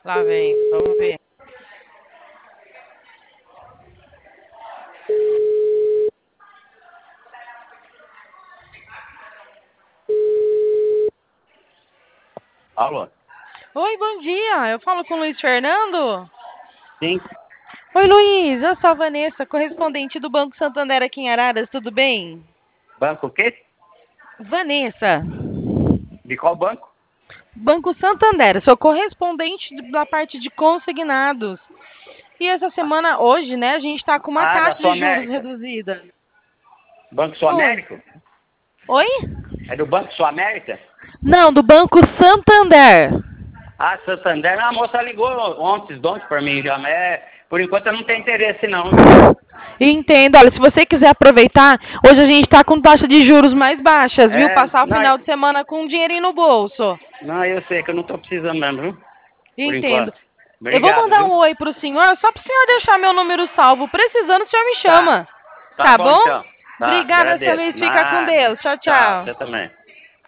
Lá vem, vamos ver. Alô? Oi, bom dia. Eu falo com o Luiz Fernando. Sim. Oi, Luiz. Eu sou a Vanessa, correspondente do Banco Santander aqui em Araras. Tudo bem? Banco o quê? Vanessa. De qual banco? Banco Santander. Sou correspondente da parte de consignados. E essa semana, hoje, né, a gente está com uma Ah, da taxa Sul de juros América. reduzida. Banco Sul Oi. América? Oi? É do Banco Sul América? Não, do Banco Santander. Ah, Santander. A moça ligou ontem para mim já, mas por enquanto eu não tenho interesse não. Entendo. Olha, se você quiser aproveitar, hoje a gente está com taxa de juros mais baixas, viu? Passar o Não, final de semana com um dinheirinho no bolso. não, eu sei que eu não estou precisando mesmo, viu? Por Entendo. enquanto. Eu vou Obrigado, mandar viu? um oi pro senhor, só pro senhor deixar meu número salvo. Precisando, o senhor me Tá. chama. Tá Tá bom bom? então. Tá, Obrigada, seu agradeço. Luiz. Fica com Nada. Deus. Tchau, Tchau, tchau. você também.